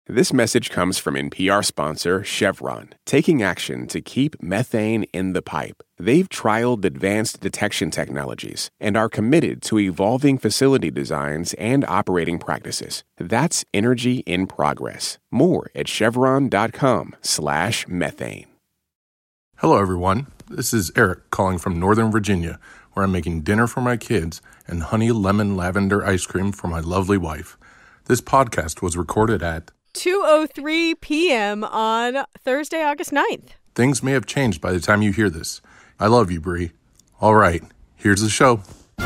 This message comes from NPR sponsor Chevron, taking action to keep methane in the pipe. They've trialed advanced detection technologies and are committed to evolving facility designs and operating practices. That's energy in progress. More at chevron.com/methane. Hello, everyone. This is Eric calling from Northern Virginia, where I'm making dinner for my kids and honey lemon lavender ice cream for my lovely wife. This podcast was recorded at 2:03 p.m. on Thursday, August 9th. Things may have changed by the time you hear this. I love you, Bree. All right, here's the show.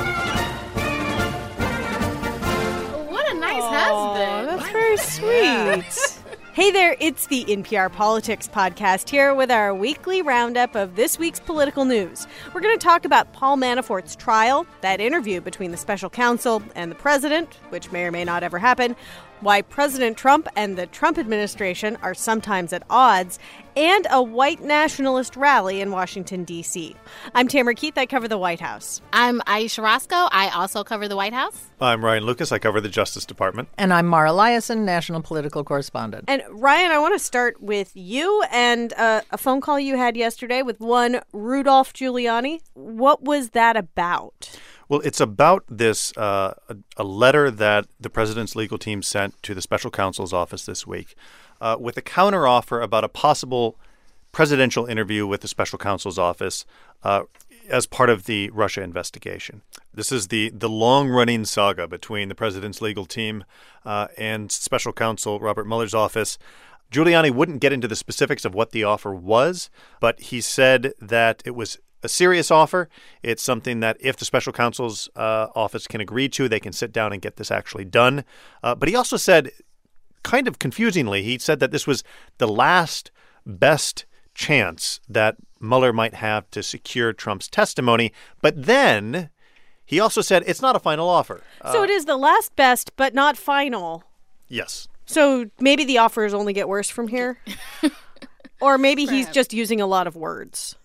What a nice husband. That's very sweet. Hey there, it's the NPR Politics Podcast here with our weekly roundup of this week's political news. We're going to talk about Paul Manafort's trial, that interview between the special counsel and the president, which may or may not ever happen, why President Trump and the Trump administration are sometimes at odds, and a white nationalist rally in Washington, D.C. I'm Tamara Keith. I cover the White House. I'm Aisha Roscoe. I also cover the White House. I'm Ryan Lucas. I cover the Justice Department. And I'm Mara Liasson, national political correspondent. And Ryan, I want to start with you and a phone call you had yesterday with one Rudolph Giuliani. What was that about? Well, it's about this a letter that the president's legal team sent to the special counsel's office this week with a counteroffer about a possible presidential interview with the special counsel's office as part of the Russia investigation. This is the long-running saga between the president's legal team and special counsel Robert Mueller's office. Giuliani wouldn't get into the specifics of what the offer was, but he said that it was a serious offer. It's something that if the special counsel's office can agree to, they can sit down and get this actually done. But he also said, kind of confusingly, he said that this was the last best chance that Mueller might have to secure Trump's testimony. But then he also said it's not a final offer. So it is the last best, but not final. Yes. So maybe the offers only get worse from here? Or maybe he's just using a lot of words.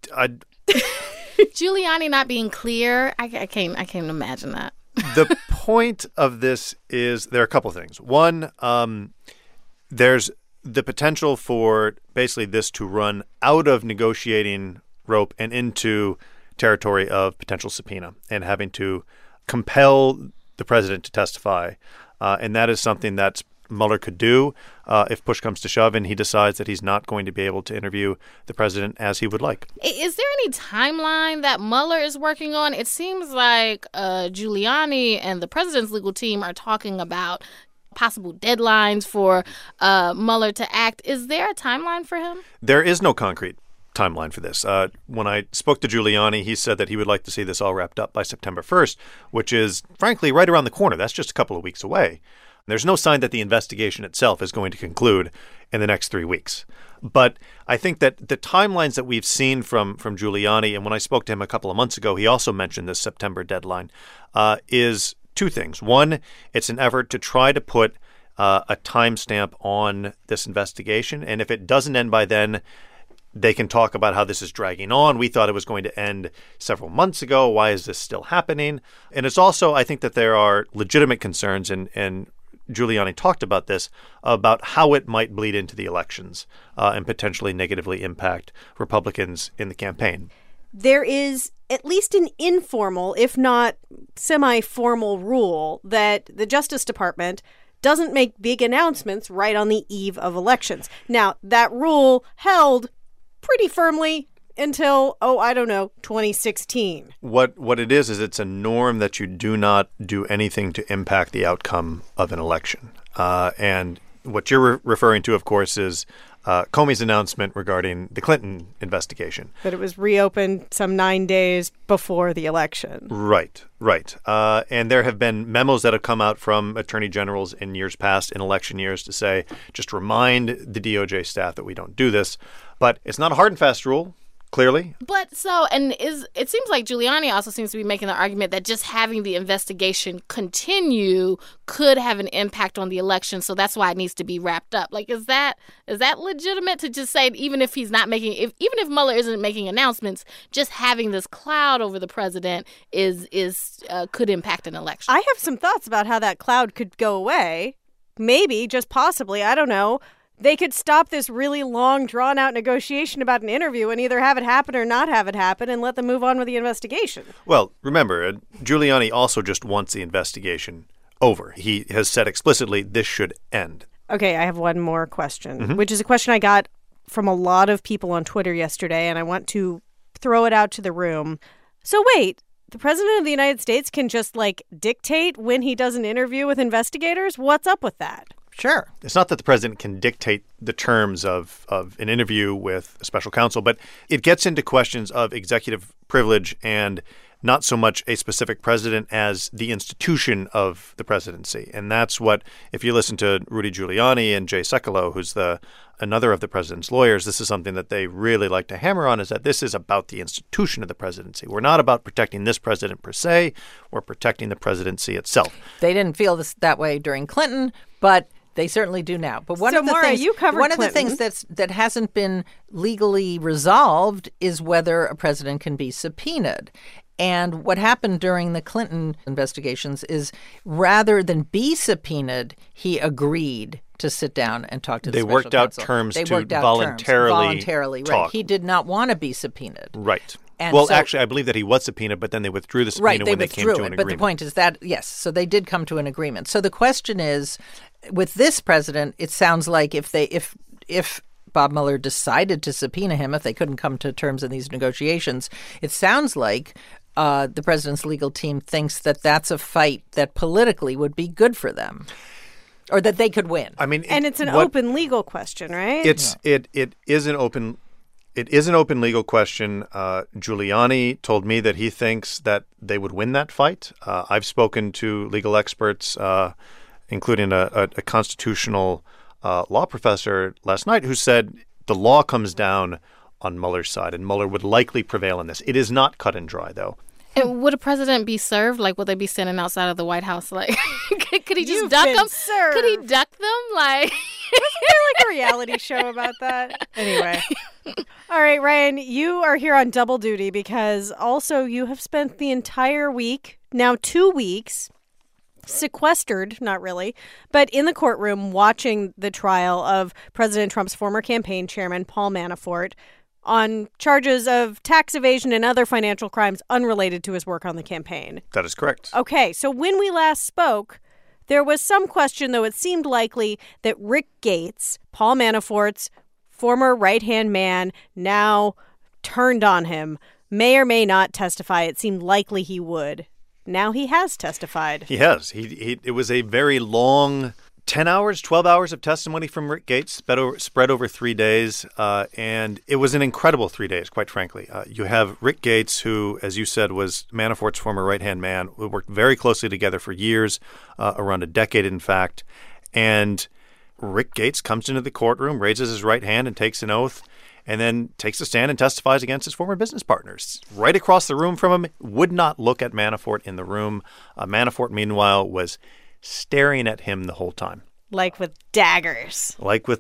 Giuliani not being clear, I can't imagine that. The point of this is there are a couple things. One, there's the potential for basically this to run out of negotiating rope and into territory of potential subpoena and having to compel the president to testify. And that is something that Mueller could do if push comes to shove and he decides that he's not going to be able to interview the president as he would like. Is there any timeline that Mueller is working on? It seems like Giuliani and the president's legal team are talking about possible deadlines for Mueller to act. Is there a timeline for him? There is no concrete timeline for this. When I spoke to Giuliani, he said that he would like to see this all wrapped up by September 1st, which is, frankly, right around the corner. That's just a couple of weeks away. There's no sign that the investigation itself is going to conclude in the next 3 weeks. But I think that the timelines that we've seen from Giuliani, and when I spoke to him a couple of months ago, he also mentioned this September deadline, is two things. One, it's an effort to try to put a timestamp on this investigation. And if it doesn't end by then, they can talk about how this is dragging on. We thought it was going to end several months ago. Why is this still happening? And it's also, I think that there are legitimate concerns, and Giuliani talked about this, about how it might bleed into the elections and potentially negatively impact Republicans in the campaign. There is at least an informal, if not semi-formal rule that the Justice Department doesn't make big announcements right on the eve of elections. Now, that rule held pretty firmly until, 2016. What it is it's a norm that you do not do anything to impact the outcome of an election. And what you're referring to, of course, is Comey's announcement regarding the Clinton investigation. That it was reopened some 9 days before the election. Right. And there have been memos that have come out from attorney generals in years past, in election years, to say, just remind the DOJ staff that we don't do this. But it's not a hard and fast rule. Clearly. But it seems like Giuliani also seems to be making the argument that just having the investigation continue could have an impact on the election. So that's why it needs to be wrapped up. Like, is that legitimate to just say, even if he's not making, even if Mueller isn't making announcements, just having this cloud over the president could impact an election? I have some thoughts about how that cloud could go away. maybe, just possibly, I don't know, they could stop this really long, drawn-out negotiation about an interview and either have it happen or not have it happen and let them move on with the investigation. Well, remember, Giuliani also just wants the investigation over. He has said explicitly this should end. Okay, I have one more question, which is a question I got from a lot of people on Twitter yesterday, and I want to throw it out to the room. So wait, the President of the United States can just, dictate when he does an interview with investigators? What's up with that? Sure. It's not that the president can dictate the terms of an interview with a special counsel, but it gets into questions of executive privilege and not so much a specific president as the institution of the presidency. And that's what, if you listen to Rudy Giuliani and Jay Sekulow, who's another of the president's lawyers, this is something that they really like to hammer on, is that this is about the institution of the presidency. We're not about protecting this president per se. We're protecting the presidency itself. They didn't feel that way during Clinton, but they certainly do now. But one of the things that hasn't been legally resolved is whether a president can be subpoenaed. And what happened during the Clinton investigations is rather than be subpoenaed, he agreed to sit down and talk to the special counsel. They worked out terms to voluntarily talk. Right. He did not want to be subpoenaed. Right. And actually, I believe that he was subpoenaed, but then they withdrew the subpoena when they came to an agreement. But the point is that, yes, so they did come to an agreement. So the question is, with this president, it sounds like if Bob Mueller decided to subpoena him, if they couldn't come to terms in these negotiations, it sounds like the president's legal team thinks that that's a fight that politically would be good for them, or that they could win. I mean, and it's an open legal question, right? It is an open legal question. Giuliani told me that he thinks that they would win that fight. I've spoken to legal experts, including a constitutional law professor last night, who said the law comes down on Mueller's side, and Mueller would likely prevail in this. It is not cut and dry, though. And would a president be served? Would they be standing outside of the White House? Could he just duck them? Served. Could he duck them? Wasn't there a reality show about that? Anyway. All right, Ryan, you are here on double duty because also you have spent the entire week, now 2 weeks, sequestered, not really, but in the courtroom watching the trial of President Trump's former campaign chairman, Paul Manafort, on charges of tax evasion and other financial crimes unrelated to his work on the campaign. That is correct. Okay, so when we last spoke, there was some question, though it seemed likely, that Rick Gates, Paul Manafort's former right-hand man, now turned on him, may or may not testify. It seemed likely he would. Now he has testified. He has. It was a very long 10 hours, 12 hours of testimony from Rick Gates spread over 3 days. And it was an incredible 3 days, quite frankly. You have Rick Gates, who, as you said, was Manafort's former right-hand man. We worked very closely together for years, around a decade, in fact. And Rick Gates comes into the courtroom, raises his right hand and takes an oath, and then takes a stand and testifies against his former business partners. Right across the room from him, would not look at Manafort in the room. Manafort, meanwhile, was staring at him the whole time. Like with daggers.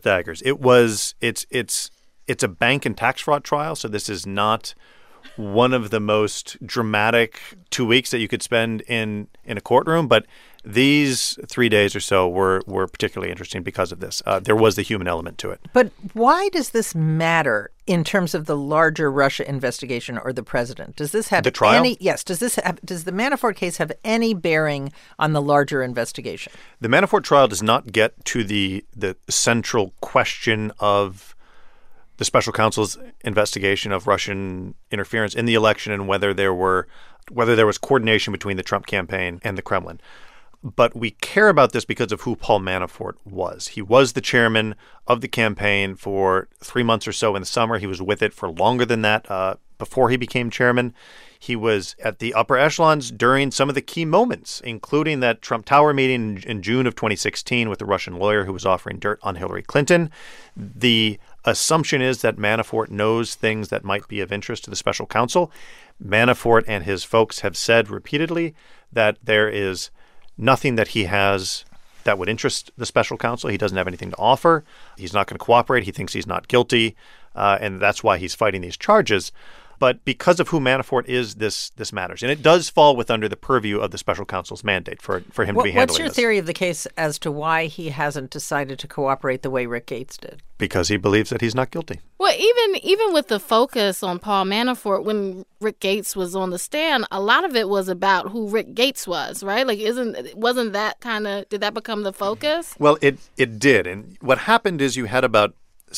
It's a bank and tax fraud trial, so this is not one of the most dramatic 2 weeks that you could spend in a courtroom, but these 3 days or so were particularly interesting because of this. There was the human element to it. But why does this matter in terms of the larger Russia investigation or the president? Does this have the trial? Yes. Does the Manafort case have any bearing on the larger investigation? The Manafort trial does not get to the central question of the special counsel's investigation of Russian interference in the election and whether there was coordination between the Trump campaign and the Kremlin. But we care about this because of who Paul Manafort was. He was the chairman of the campaign for 3 months or so in the summer. He was with it for longer than that before he became chairman. He was at the upper echelons during some of the key moments, including that Trump Tower meeting in June of 2016 with the Russian lawyer who was offering dirt on Hillary Clinton. The assumption is that Manafort knows things that might be of interest to the special counsel. Manafort and his folks have said repeatedly that there is nothing that he has that would interest the special counsel. He doesn't have anything to offer. He's not going to cooperate. He thinks he's not guilty, and that's why he's fighting these charges. But because of who Manafort is, this matters. And it does fall under the purview of the special counsel's mandate for him to be handling this. What's your theory of the case as to why he hasn't decided to cooperate the way Rick Gates did? Because he believes that he's not guilty. Well, even with the focus on Paul Manafort, when Rick Gates was on the stand, a lot of it was about who Rick Gates was, right? Like, wasn't that did that become the focus? Well, it did. And what happened is you had about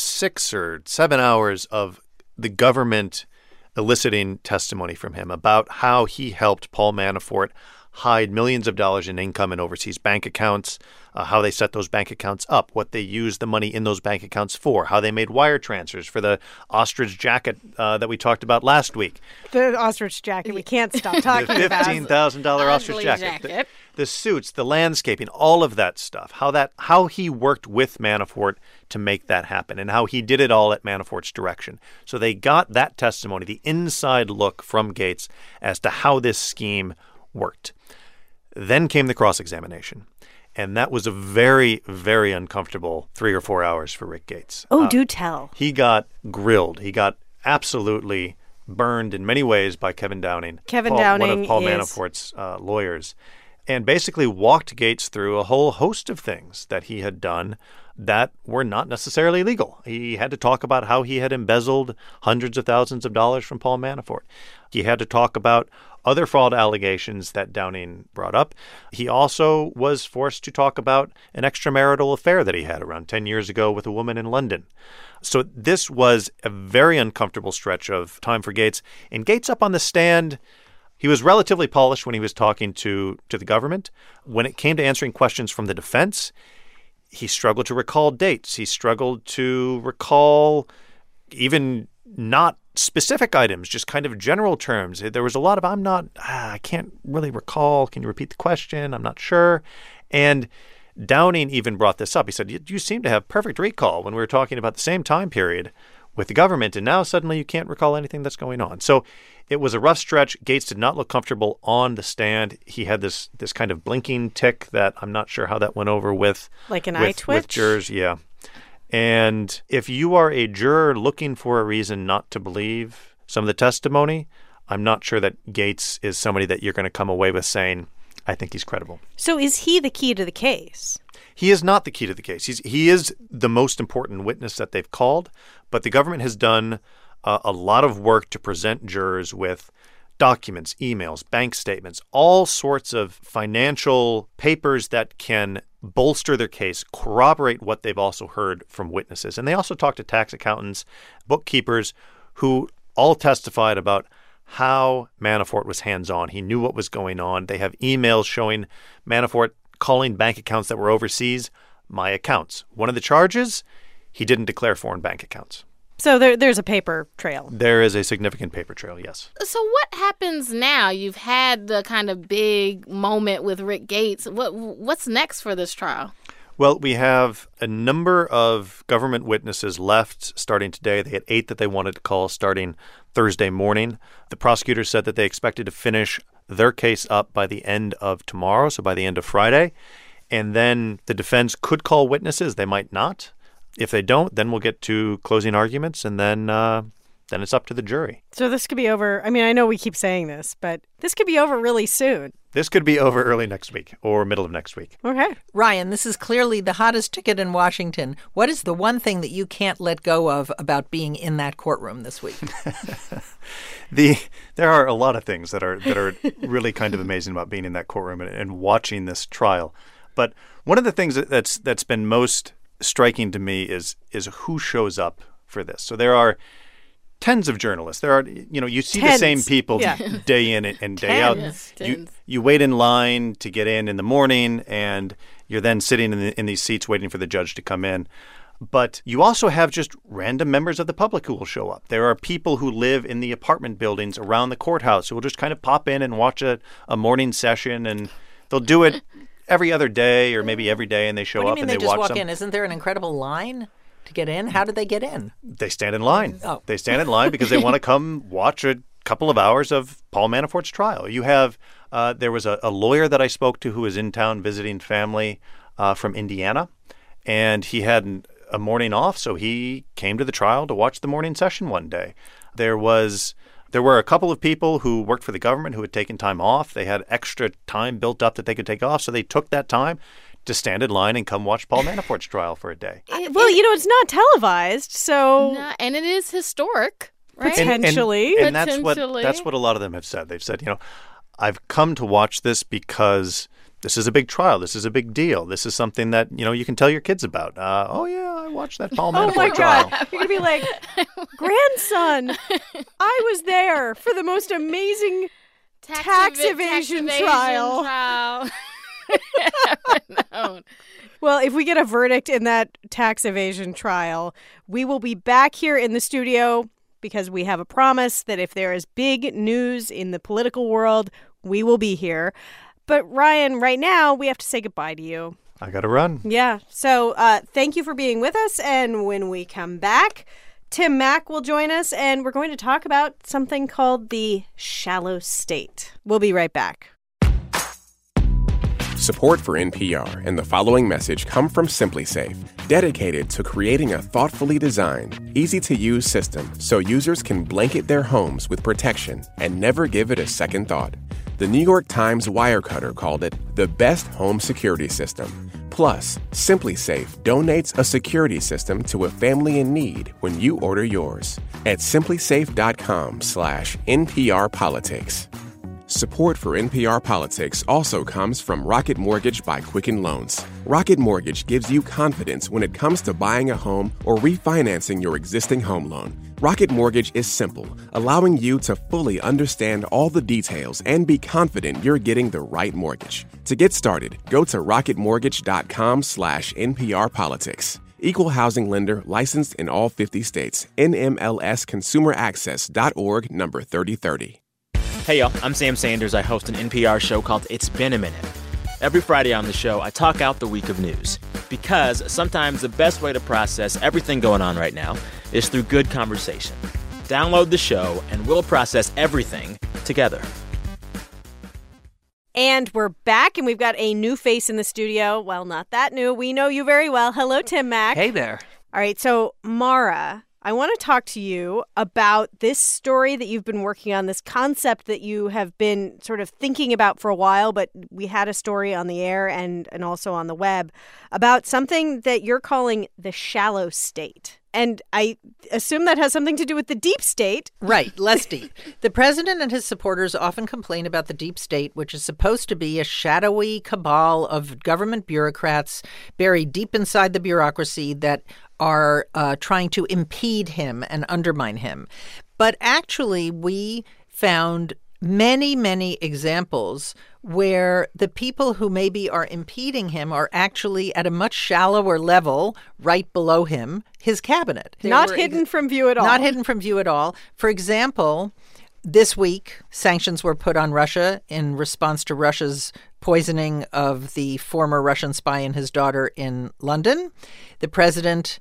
6 or 7 hours of the government eliciting testimony from him about how he helped Paul Manafort hide millions of dollars in income in overseas bank accounts, how they set those bank accounts up, what they used the money in those bank accounts for, how they made wire transfers for the ostrich jacket that we talked about last week. The ostrich jacket we can't stop talking about. The $15,000 ostrich jacket. The suits, the landscaping, all of that stuff, how he worked with Manafort to make that happen and how he did it all at Manafort's direction. So they got that testimony, the inside look from Gates as to how this scheme worked. Then came the cross-examination. And that was a very, very uncomfortable 3 or 4 hours for Rick Gates. Oh, do tell. He got grilled. He got absolutely burned in many ways by Kevin Downing. Downing, one of Paul Manafort's lawyers, and basically walked Gates through a whole host of things that he had done that were not necessarily legal. He had to talk about how he had embezzled hundreds of thousands of dollars from Paul Manafort. He had to talk about other fraud allegations that Downing brought up. He also was forced to talk about an extramarital affair that he had around 10 years ago with a woman in London. So this was a very uncomfortable stretch of time for Gates. And Gates up on the stand, he was relatively polished when he was talking to the government. When it came to answering questions from the defense, he struggled to recall dates. He struggled to recall even not specific items, just kind of general terms. There was a lot of, I can't really recall. Can you repeat the question? I'm not sure. And Downing even brought this up. He said, you seem to have perfect recall when we were talking about the same time period with the government, and now suddenly you can't recall anything that's going on. So it was a rough stretch. Gates did not look comfortable on the stand. He had this kind of blinking tick that I'm not sure how that went over with. Like an eye twitch? With jurors, yeah. And if you are a juror looking for a reason not to believe some of the testimony, I'm not sure that Gates is somebody that you're going to come away with saying, I think he's credible. So is he the key to the case? He is not the key to the case. He is the most important witness that they've called, but the government has done a lot of work to present jurors with documents, emails, bank statements, all sorts of financial papers that can bolster their case, corroborate what they've also heard from witnesses. And they also talked to tax accountants, bookkeepers, who all testified about how Manafort was hands-on. He knew what was going on. They have emails showing Manafort calling bank accounts that were overseas my accounts. One of the charges, he didn't declare foreign bank accounts. So there's a paper trail. There is a significant paper trail, yes. So what happens now? You've had the kind of big moment with Rick Gates. What's next for this trial? Well, we have a number of government witnesses left starting today. They had 8 that they wanted to call starting Thursday morning. The prosecutors said that they expected to finish their case up by the end of tomorrow, so by the end of Friday. And then the defense could call witnesses. They might not. If they don't, then we'll get to closing arguments, and then it's up to the jury. So this could be over. I mean, I know we keep saying this, but this could be over really soon. This could be over early next week or middle of next week. Okay. Ryan, this is clearly the hottest ticket in Washington. What is the one thing that you can't let go of about being in that courtroom this week? There are a lot of things that are really kind of amazing about being in that courtroom and watching this trial. But one of the things that's been most striking to me is who shows up for this. So there are tens of journalists. There are, you see the same people day in and day out. You wait in line to get in the morning, and you're then sitting in these seats waiting for the judge to come in. But you also have just random members of the public who will show up. There are people who live in the apartment buildings around the courthouse who will just kind of pop in and watch a morning session, and they'll do it every other day or maybe every day, and they show up and they watch them. What do you mean they just walk in? Isn't there an incredible line to get in? How did they get in? They stand in line. Oh. They stand in line because they want to come watch a couple of hours of Paul Manafort's trial. You have there was a lawyer that I spoke to who was in town visiting family from Indiana, and he had a morning off, so he came to the trial to watch the morning session one day. There was There were a couple of people who worked for the government who had taken time off. They had extra time built up that they could take off, so they took that time to stand in line and come watch Paul Manafort's trial for a day. Well, it's not televised, so... and it is historic, right? Potentially. And that's what a lot of them have said. They've said, I've come to watch this because this is a big trial. This is a big deal. This is something that, you can tell your kids about. I watched that Paul Manafort trial. Oh, my God. You're going to be like, grandson, I was there for the most amazing tax evasion trial. Well, if we get a verdict in that tax evasion trial, we will be back here in the studio because we have a promise that if there is big news in the political world, we will be here. But Ryan, right now, we have to say goodbye to you. I got to run. Yeah. So thank you for being with us. And when we come back, Tim Mak will join us, and we're going to talk about something called the shallow state. We'll be right back. Support for NPR and the following message come from SimpliSafe, dedicated to creating a thoughtfully designed, easy-to-use system so users can blanket their homes with protection and never give it a second thought. The New York Times Wirecutter called it the best home security system. Plus, SimpliSafe donates a security system to a family in need when you order yours at simplisafe.com/NPRPolitics. Support for NPR Politics also comes from Rocket Mortgage by Quicken Loans. Rocket Mortgage gives you confidence when it comes to buying a home or refinancing your existing home loan. Rocket Mortgage is simple, allowing you to fully understand all the details and be confident you're getting the right mortgage. To get started, go to rocketmortgage.com/NPRPolitics. Equal housing lender licensed in all 50 states. NMLSconsumeraccess.org number 3030. Hey y'all, I'm Sam Sanders. I host an NPR show called It's Been a Minute. Every Friday on the show, I talk out the week of news. Because sometimes the best way to process everything going on right now is through good conversation. Download the show and we'll process everything together. And we're back, and we've got a new face in the studio. Well, not that new. We know you very well. Hello, Tim Mak. Hey there. All right, so Mara, I want to talk to you about this story that you've been working on, this concept that you have been sort of thinking about for a while, but we had a story on the air and also on the web about something that you're calling the shallow state. And I assume that has something to do with the deep state. Right, less deep. The president and his supporters often complain about the deep state, which is supposed to be a shadowy cabal of government bureaucrats buried deep inside the bureaucracy that are trying to impede him and undermine him. But actually, we found many, many examples where the people who maybe are impeding him are actually at a much shallower level right below him, his cabinet. Not hidden from view at all. Not hidden from view at all. For example, this week, sanctions were put on Russia in response to Russia's poisoning of the former Russian spy and his daughter in London. The president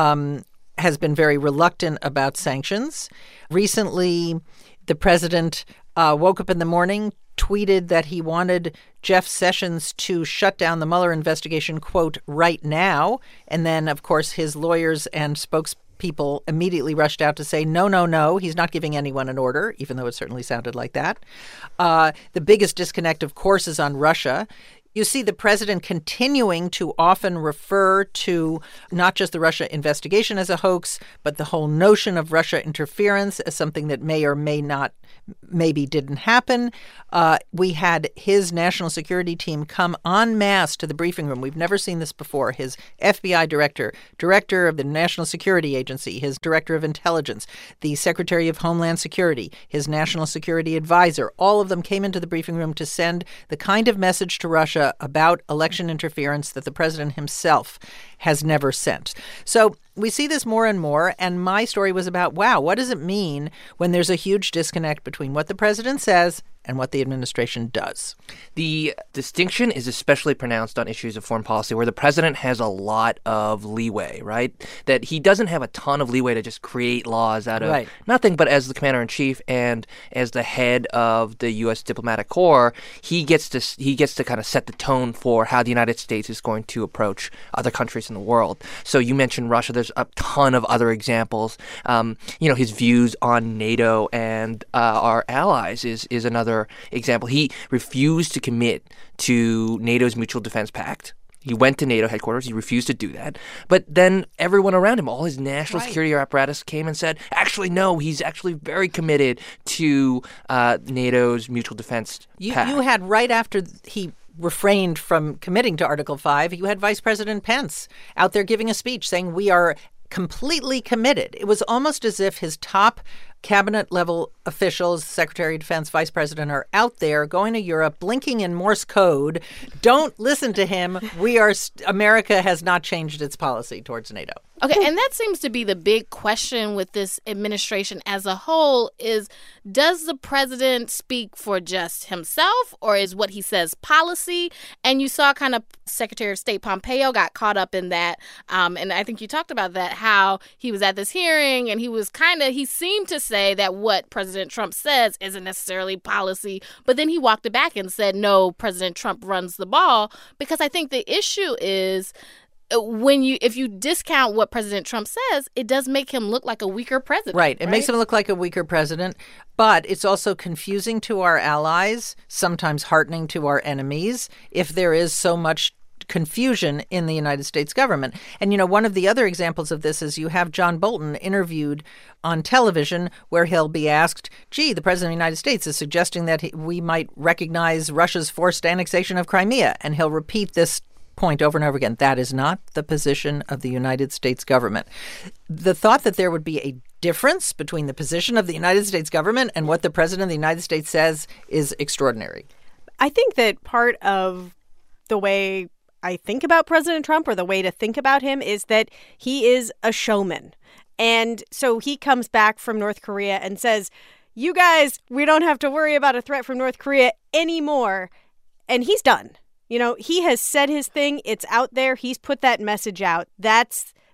has been very reluctant about sanctions. Recently, the president woke up in the morning, tweeted that he wanted Jeff Sessions to shut down the Mueller investigation, quote, right now. And then, of course, his lawyers and spokespeople immediately rushed out to say, no, he's not giving anyone an order, even though it certainly sounded like that. The biggest disconnect, of course, is on Russia. You see the president continuing to often refer to not just the Russia investigation as a hoax, but the whole notion of Russia interference as something that may or may not, maybe didn't happen. We had his national security team come en masse to the briefing room. We've never seen this before. His FBI director of the National Security Agency, his director of intelligence, the Secretary of Homeland Security, his national security advisor, all of them came into the briefing room to send the kind of message to Russia about election interference that the president himself has never sent. So we see this more and more, and my story was about, wow, what does it mean when there's a huge disconnect between what the president says and what the administration does? The distinction is especially pronounced on issues of foreign policy where the president has a lot of leeway, right? That he doesn't have a ton of leeway to just create laws out of nothing, but as the commander-in-chief and as the head of the U.S. diplomatic corps, he gets to kind of set the tone for how the United States is going to approach other countries in the world. So you mentioned Russia. There's there's a ton of other examples. His views on NATO and our allies is another example. He refused to commit to NATO's Mutual Defense Pact. He went to NATO headquarters. He refused to do that. But then everyone around him, all his national security apparatus came and said, actually, no, he's actually very committed to NATO's Mutual Defense Pact. You had, right after he refrained from committing to Article 5, you had Vice President Pence out there giving a speech saying we are completely committed. It was almost as if his top cabinet-level officials, Secretary of Defense, Vice President, are out there going to Europe, blinking in Morse code. Don't listen to him. America has not changed its policy towards NATO. Okay, and that seems to be the big question with this administration as a whole is, does the president speak for just himself, or is what he says policy? And you saw kind of Secretary of State Pompeo got caught up in that. And I think you talked about that, how he was at this hearing and he seemed to say that what President Trump says isn't necessarily policy. But then he walked it back and said, no, President Trump runs the ball. Because I think the issue is, if you discount what President Trump says, it does make him look like a weaker president. Right. It makes him look like a weaker president, but it's also confusing to our allies, sometimes heartening to our enemies, if there is so much confusion in the United States government. And, one of the other examples of this is you have John Bolton interviewed on television where he'll be asked, the President of the United States is suggesting that we might recognize Russia's forced annexation of Crimea. And he'll repeat this point over and over again. That is not the position of the United States government. The thought that there would be a difference between the position of the United States government and what the President of the United States says is extraordinary. I think that part of the way I think about President Trump, or the way to think about him, is that he is a showman. And so he comes back from North Korea and says, you guys, we don't have to worry about a threat from North Korea anymore. And he's done. He has said his thing. It's out there. He's put that message out. That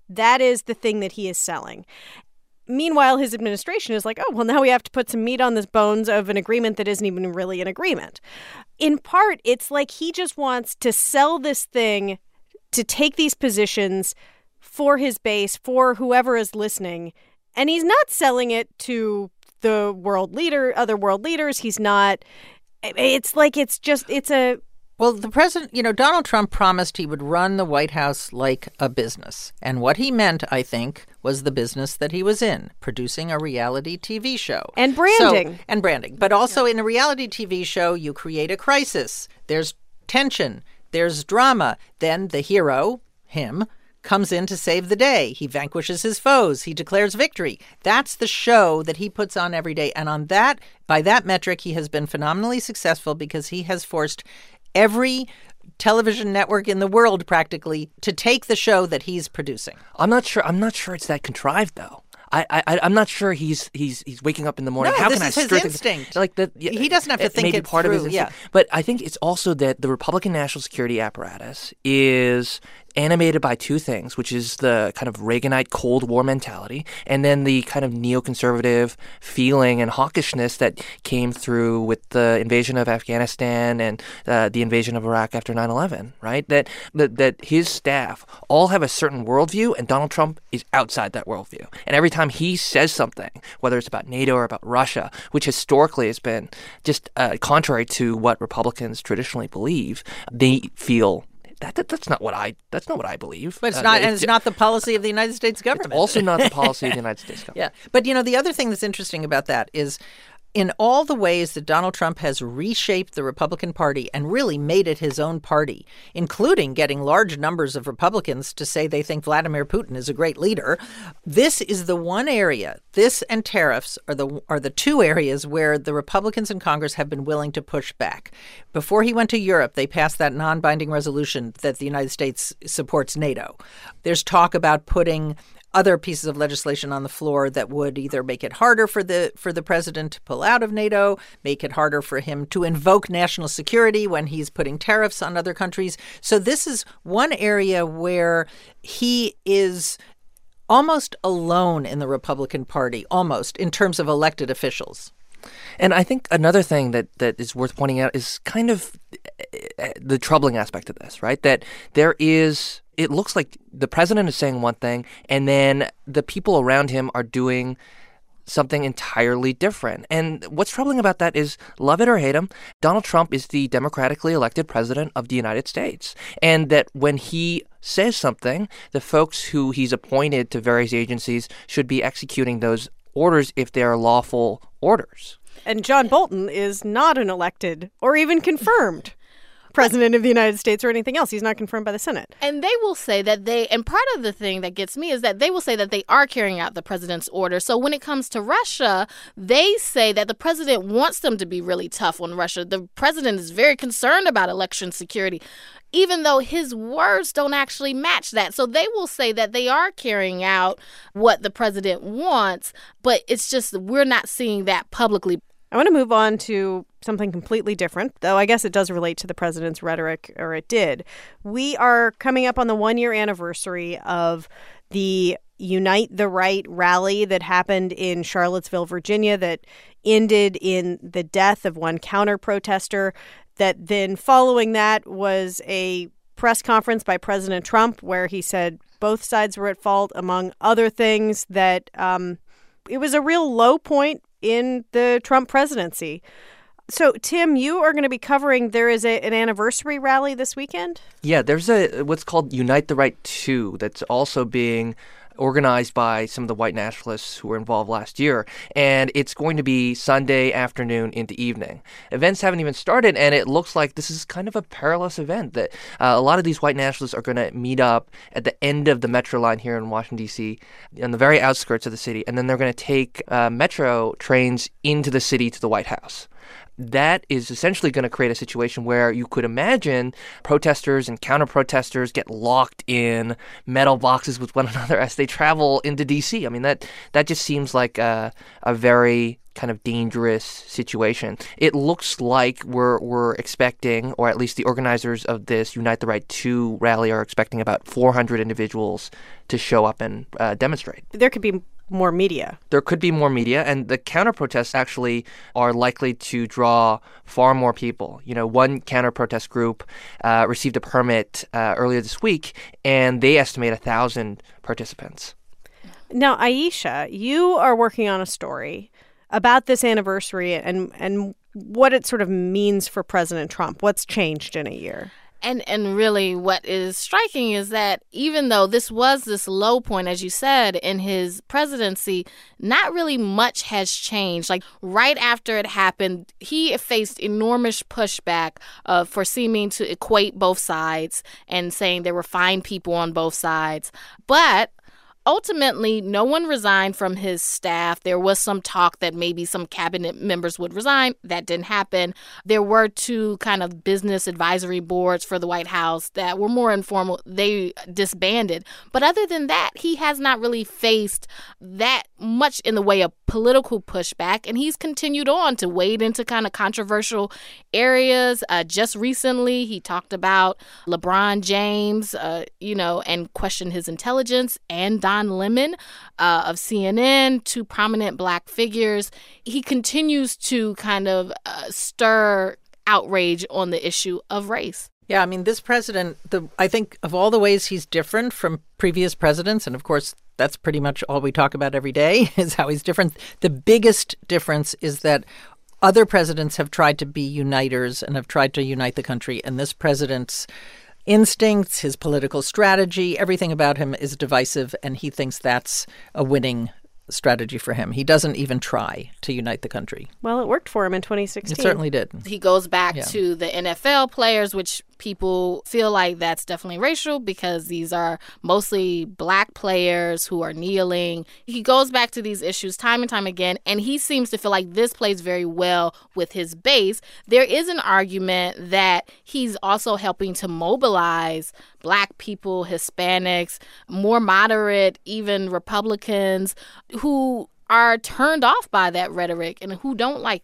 is the thing that he is selling. Meanwhile, his administration is like, oh, well, now we have to put some meat on the bones of an agreement that isn't even really an agreement. In part, it's like he just wants to sell this thing, to take these positions for his base, for whoever is listening. And he's not selling it to the other world leaders. He's not. It's like it's a. Well, the president, Donald Trump promised he would run the White House like a business. And what he meant, I think, was the business that he was in, producing a reality TV show. And branding. But also in a reality TV show, you create a crisis. There's tension. There's drama. Then the hero, him, comes in to save the day. He vanquishes his foes. He declares victory. That's the show that he puts on every day. And by that metric, he has been phenomenally successful because he has forced every television network in the world practically to take the show that he's producing. I'm not sure it's that contrived, though. I'm not sure he's waking up in the morning. No, how this can is I his instinct. Like that? He doesn't have to think it part through. Of his instinct. But I think it's also that the Republican national security apparatus is animated by two things, which is the kind of Reaganite Cold War mentality and then the kind of neoconservative feeling and hawkishness that came through with the invasion of Afghanistan and the invasion of Iraq after 9/11, right? That his staff all have a certain worldview, and Donald Trump is outside that worldview. And every time he says something, whether it's about NATO or about Russia, which historically has been just contrary to what Republicans traditionally believe, they feel that's not what I believe. But it's not, and it's not the policy of the United States government. It's also not the policy of the United States government. Yeah, but the other thing that's interesting about that is, in all the ways that Donald Trump has reshaped the Republican Party and really made it his own party, including getting large numbers of Republicans to say they think Vladimir Putin is a great leader, this is the one area, this and tariffs are the two areas where the Republicans in Congress have been willing to push back. Before he went to Europe, they passed that non-binding resolution that the United States supports NATO. There's talk about putting other pieces of legislation on the floor that would either make it harder for the president to pull out of NATO, make it harder for him to invoke national security when he's putting tariffs on other countries. So this is one area where he is almost alone in the Republican Party, almost, in terms of elected officials. And I think another thing that is worth pointing out is kind of the troubling aspect of this, right? That there is it looks like the president is saying one thing, and then the people around him are doing something entirely different. And what's troubling about that is, love it or hate him, Donald Trump is the democratically elected president of the United States. And that when he says something, the folks who he's appointed to various agencies should be executing those orders if they are lawful orders. And John Bolton is not an elected or even confirmed president of the United States or anything else. He's not confirmed by the Senate. And they will say that and part of the thing that gets me is that they will say that they are carrying out the president's order. So when it comes to Russia, they say that the president wants them to be really tough on Russia. The president is very concerned about election security, even though his words don't actually match that. So they will say that they are carrying out what the president wants, but it's just we're not seeing that publicly. I want to move on to something completely different, though I guess it does relate to the president's rhetoric, or it did. We are coming up on the one-year anniversary of the Unite the Right rally that happened in Charlottesville, Virginia, that ended in the death of one counter-protester. That then following that was a press conference by President Trump where he said both sides were at fault, among other things, that it was a real low point in the Trump presidency. So, Tim, you are going to be covering, there is an anniversary rally this weekend? Yeah, there's what's called Unite the Right 2 that's also being organized by some of the white nationalists who were involved last year. And it's going to be Sunday afternoon into evening. Events haven't even started, and it looks like this is kind of a perilous event, that a lot of these white nationalists are going to meet up at the end of the metro line here in Washington, D.C., on the very outskirts of the city, and then they're going to take metro trains into the city to the White House. That is essentially going to create a situation where you could imagine protesters and counter-protesters get locked in metal boxes with one another as they travel into D.C. I mean, that just seems like a very kind of dangerous situation. It looks like we're expecting, or at least the organizers of this Unite the Right 2 rally are expecting about 400 individuals to show up and demonstrate. There could be more media. There could be more media, and the counter-protests actually are likely to draw far more people. You know, one counter-protest group received a permit earlier this week, and they estimate 1,000 participants. Now, Aisha, you are working on a story about this anniversary and what it sort of means for President Trump. What's changed in a year? And really what is striking is that even though this was this low point, as you said, in his presidency, not really much has changed. Like right after it happened, he faced enormous pushback for seeming to equate both sides and saying there were fine people on both sides. But ultimately, no one resigned from his staff. There was some talk that maybe some cabinet members would resign. That didn't happen. There were 2 kind of business advisory boards for the White House that were more informal. They disbanded. But other than that, he has not really faced that much in the way of political pushback. And he's continued on to wade into kind of controversial areas. Just recently, he talked about LeBron James, and questioned his intelligence, and Don Lemon of CNN, 2 prominent Black figures. He continues to kind of stir outrage on the issue of race. Yeah, I mean, this president, I think of all the ways he's different from previous presidents, and of course, that's pretty much all we talk about every day is how he's different. The biggest difference is that other presidents have tried to be uniters and have tried to unite the country, and this president's instincts, his political strategy, everything about him is divisive, and he thinks that's a winning strategy for him. He doesn't even try to unite the country. Well, it worked for him in 2016. It certainly did. He goes back to the NFL players, which people feel like that's definitely racial because these are mostly Black players who are kneeling. He goes back to these issues time and time again, and he seems to feel like this plays very well with his base. There is an argument that he's also helping to mobilize Black people, Hispanics, more moderate, even Republicans who are turned off by that rhetoric and who don't like that.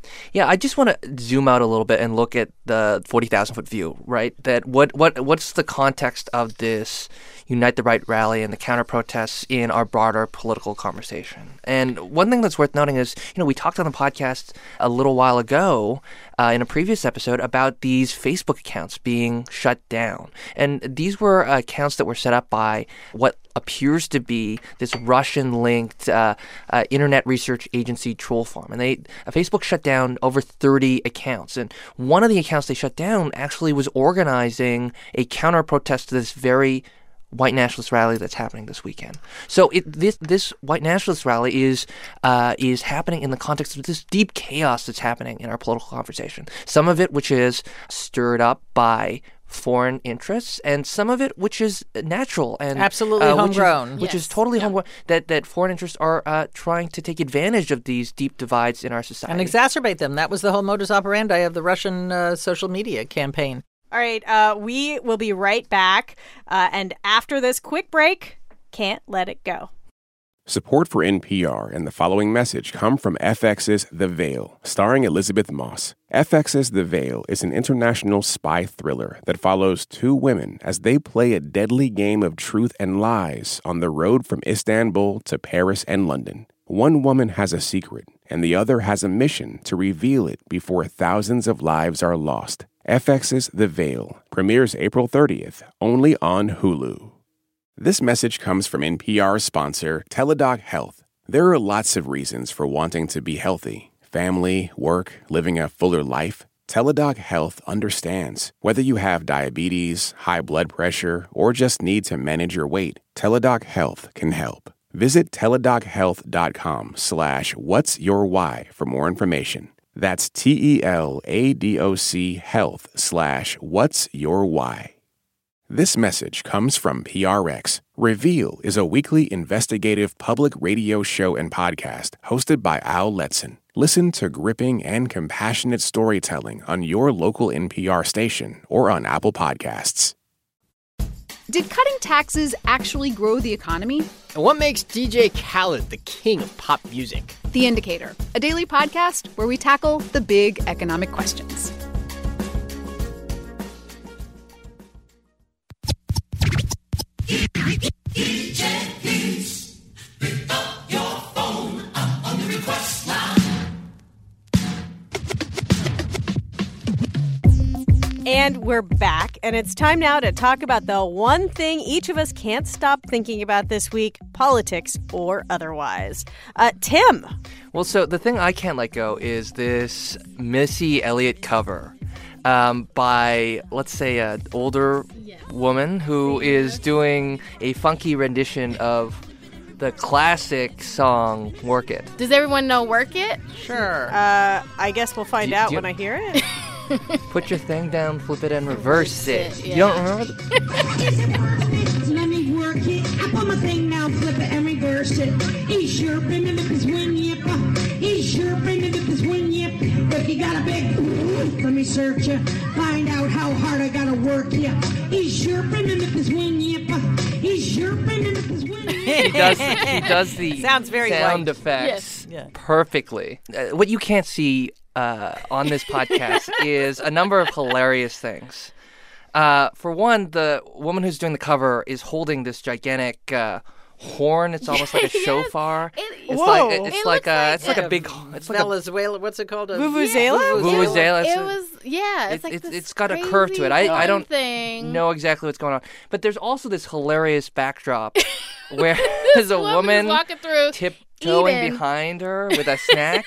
Yeah, I just want to zoom out a little bit and look at the 40,000-foot view, right? That what's the context of this Unite the Right rally and the counter-protests in our broader political conversation? And one thing that's worth noting is, we talked on the podcast a little while ago in a previous episode about these Facebook accounts being shut down. And these were accounts that were set up by what appears to be this Russian-linked internet research agency Troll Farm. And Facebook shut down over 30 accounts. And one of the accounts they shut down actually was organizing a counter-protest to this very white nationalist rally that's happening this weekend. So this white nationalist rally is happening in the context of this deep chaos that's happening in our political conversation. Some of it which is stirred up by foreign interests, and some of it which is natural and absolutely homegrown, which is totally homegrown. That foreign interests are trying to take advantage of these deep divides in our society and exacerbate them. That was the whole modus operandi of the Russian social media campaign. All right, we will be right back. And after this quick break, can't let it go. Support for NPR and the following message come from FX's The Veil, starring Elizabeth Moss. FX's The Veil is an international spy thriller that follows two women as they play a deadly game of truth and lies on the road from Istanbul to Paris and London. One woman has a secret, and the other has a mission to reveal it before thousands of lives are lost. FX's The Veil premieres April 30th, only on Hulu. This message comes from NPR sponsor Teladoc Health. There are lots of reasons for wanting to be healthy. Family, work, living a fuller life. Teladoc Health understands. Whether you have diabetes, high blood pressure, or just need to manage your weight, Teladoc Health can help. Visit teladochealth.com/whatsyourwhy for more information. That's TELADOC health/whatsyourwhy. This message comes from PRX. Reveal is a weekly investigative public radio show and podcast hosted by Al Letson. Listen to gripping and compassionate storytelling on your local NPR station or on Apple Podcasts. Did cutting taxes actually grow the economy? And what makes DJ Khaled the king of pop music? The Indicator, a daily podcast where we tackle the big economic questions. And we're back, and it's time now to talk about the one thing each of us can't stop thinking about this week, politics or otherwise. Tim. Well, so the thing I can't let go is this Missy Elliott cover by, let's say, an older woman who is doing a funky rendition of the classic song Work It. Does everyone know Work It? Sure. I guess we'll find out when I hear it. Put your thing down, flip it, and reverse it. Yeah. You don't remember Let me work it. I put my thing down, flip it, and reverse it. He's sure bringing up his win, yip. He's sure bringing up his win, yip. If you got a big, let me search you. Find out how hard I gotta work you. He's sure bringing up his win, yip. He's sure bringing up his win. He does the sounds very sound white. effects perfectly. What you can't see on this podcast is a number of hilarious things. For one, the woman who's doing the cover is holding this gigantic horn. It's almost like a shofar. It's like a big. It's like Venezuela. What's it called? Vuvuzela. Vuvuzela. It's got a curve to it. I don't thing. know exactly what's going on, but there's also this hilarious backdrop where there's a woman walking through, tiptoeing behind her with a snack.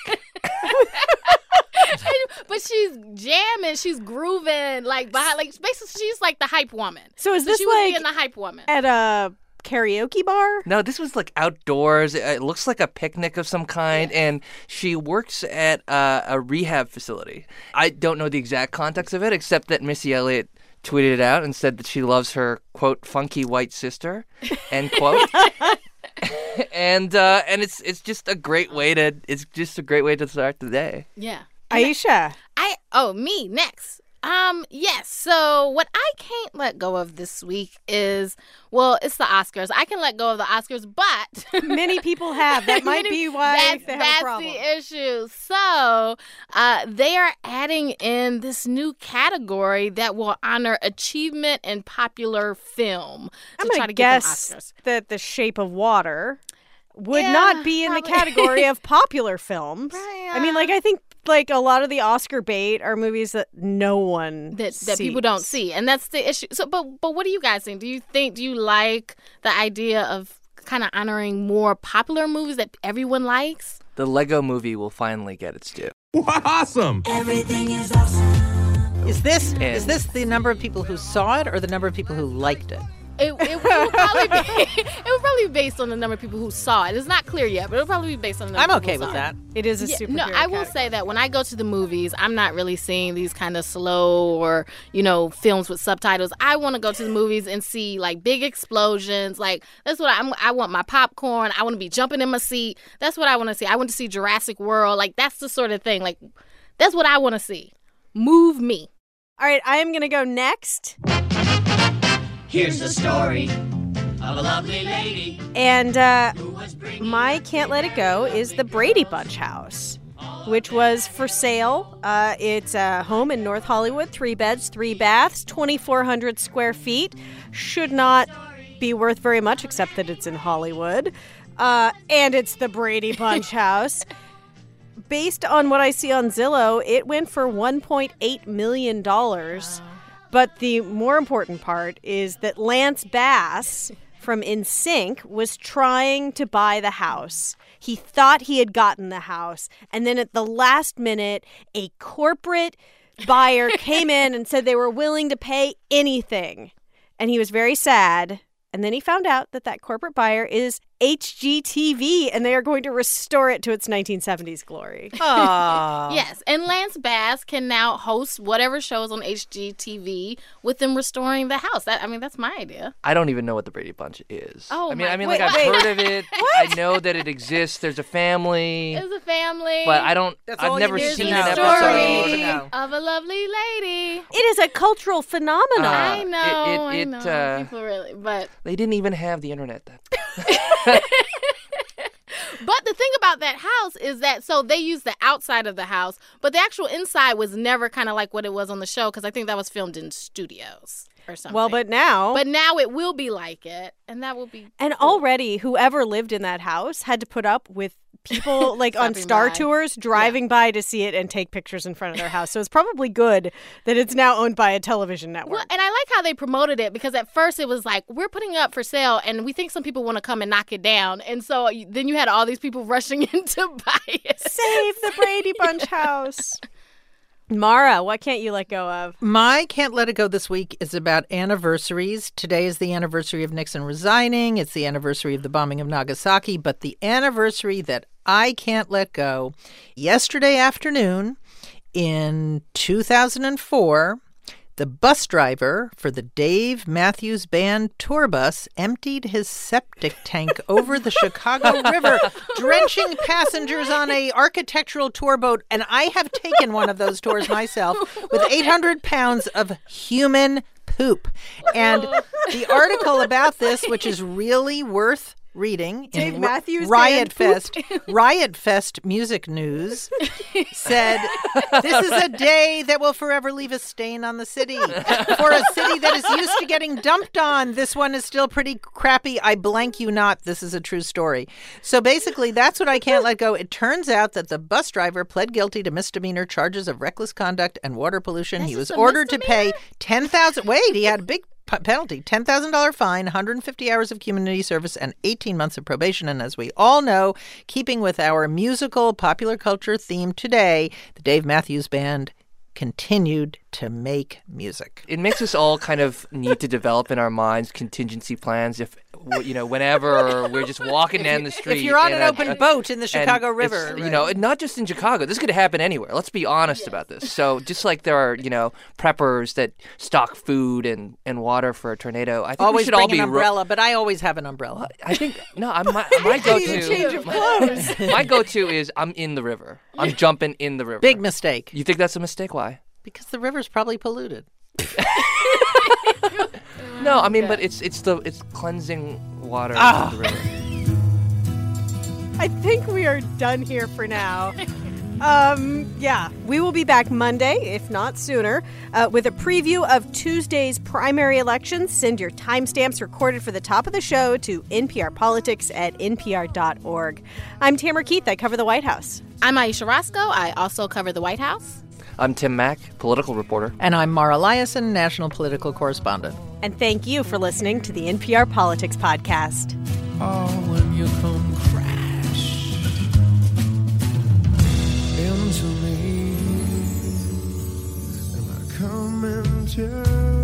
But she's jamming, she's grooving, basically she's like the hype woman. So is this she like being the hype woman at a karaoke bar? No, this was like outdoors. It looks like a picnic of some kind, and she works at a rehab facility. I don't know the exact context of it, except that Missy Elliott tweeted it out and said that she loves her, quote, funky white sister, end quote. and it's just a great way to start the day. Yeah. Aisha. Me next. Yes. So what I can't let go of this week is, well, it's the Oscars. I can let go of the Oscars, but many people have. That might be why they have a problem. That's the issue. So they are adding in this new category that will honor achievement in popular film. I'm going to guess that The Shape of Water would not be in the category of popular films. Right, I mean, like, I think like a lot of the Oscar bait are movies that no one that people don't see, and that's the issue. So, but what do you guys think? Do you like the idea of kind of honoring more popular movies that everyone likes? The Lego Movie will finally get its due. Awesome! Everything is awesome. Is this the number of people who saw it or the number of people who liked it? It would probably be based on the number of people who saw it. It's not clear yet, but it'll probably be based on the number of people who saw it. I'm okay with that. It is a superhero No, I will say that when I go to the movies, I'm not really seeing these kind of slow or, films with subtitles. I want to go to the movies and see, like, big explosions. Like, that's what I want my popcorn. I want to be jumping in my seat. That's what I want to see. I want to see Jurassic World. Like, that's the sort of thing. Like, that's what I want to see. Move me. All right, I am going to go next. Here's the story of a lovely lady. And my Can't Let It Go is the Brady Bunch house, which was for sale. It's a home in North Hollywood, 3 beds, 3 baths, 2,400 square feet. Should not be worth very much, except that it's in Hollywood. And it's the Brady Bunch house. Based on what I see on Zillow, it went for $1.8 million. But the more important part is that Lance Bass from NSYNC was trying to buy the house. He thought he had gotten the house. And then at the last minute, a corporate buyer came in and said they were willing to pay anything. And he was very sad. And then he found out that corporate buyer is HGTV, and they are going to restore it to its 1970s glory. Yes, and Lance Bass can now host whatever shows on HGTV with them restoring the house. That's my idea. I don't even know what the Brady Bunch is. Oh, I've heard of it. I know that it exists. There's a family. There's a family. But I've never seen an episode of a lovely lady. It is a cultural phenomenon. I know. I know. People really, but they didn't even have the internet then. But the thing about that house is that, so they used the outside of the house, but the actual inside was never kind of like what it was on the show, because I think that was filmed in studios or something. Well, but now it will be like it, and that will be And cool. Already, whoever lived in that house had to put up with people like on Star Tours driving by to see it and take pictures in front of their house. So it's probably good that it's now owned by a television network. Well, and I like how they promoted it, because at first it was like, we're putting it up for sale and we think some people want to come and knock it down. And so then you had all these people rushing in to buy it. Save the Brady Bunch house. Mara, what can't you let go of? My Can't Let It Go this week is about anniversaries. Today is the anniversary of Nixon resigning. It's the anniversary of the bombing of Nagasaki. But the anniversary that I can't let go, yesterday afternoon in 2004, the bus driver for the Dave Matthews Band tour bus emptied his septic tank over the Chicago River, drenching passengers on a architectural tour boat. And I have taken one of those tours myself with 800 pounds of human poop. And the article about this, which is really worth reading Dave in Matthews Riot Fest Music News, said, "This is a day that will forever leave a stain on the city. For a city that is used to getting dumped on, this one is still pretty crappy. I blank you not. This is a true story." So basically, that's what I can't let go. It turns out that the bus driver pled guilty to misdemeanor charges of reckless conduct and water pollution. He was ordered to pay $10,000. Wait, he had a big penalty, $10,000 fine, 150 hours of community service, and 18 months of probation. And as we all know, keeping with our musical popular culture theme today, the Dave Matthews Band continued to make music. It makes us all kind of need to develop in our minds contingency plans if, whenever we're just walking down the street. If you're on an open boat in the Chicago River. Right? Not just in Chicago. This could happen anywhere. Let's be honest about this. So just like there are, preppers that stock food and water for a tornado, I think always we should all be... an umbrella, but I always have an umbrella. I think, my go-to... change of clothes. My go-to is I'm in the river. I'm jumping in the river. Big mistake. You think that's a mistake? Why? Because the river's probably polluted. No, I mean, but it's cleansing water of the river. I think we are done here for now. We will be back Monday, if not sooner, with a preview of Tuesday's primary elections. Send your timestamps recorded for the top of the show to nprpolitics@npr.org. I'm Tamara Keith. I cover the White House. I'm Aisha Roscoe. I also cover the White House. I'm Tim Mack, political reporter. And I'm Mara Liasson, national political correspondent. And thank you for listening to the NPR Politics Podcast. Oh, when you come crash into me, and I come into.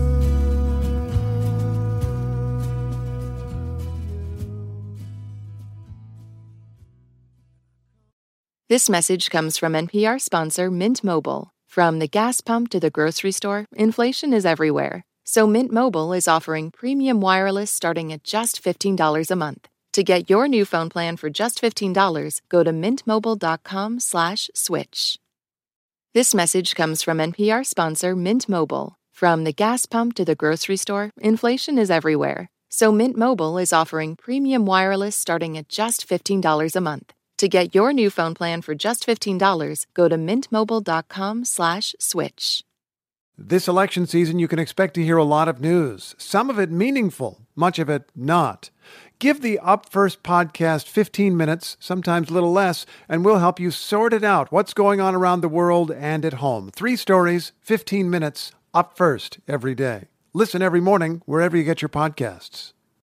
This message comes from NPR sponsor Mint Mobile. From the gas pump to the grocery store, inflation is everywhere. So Mint Mobile is offering premium wireless starting at just $15 a month. To get your new phone plan for just $15, go to mintmobile.com/switch. This message comes from NPR sponsor Mint Mobile. From the gas pump to the grocery store, inflation is everywhere. So Mint Mobile is offering premium wireless starting at just $15 a month. To get your new phone plan for just $15, go to mintmobile.com/switch. This election season, you can expect to hear a lot of news, some of it meaningful, much of it not. Give the Up First podcast 15 minutes, sometimes a little less, and we'll help you sort it out, what's going on around the world and at home. 3 stories, 15 minutes, Up First every day. Listen every morning wherever you get your podcasts.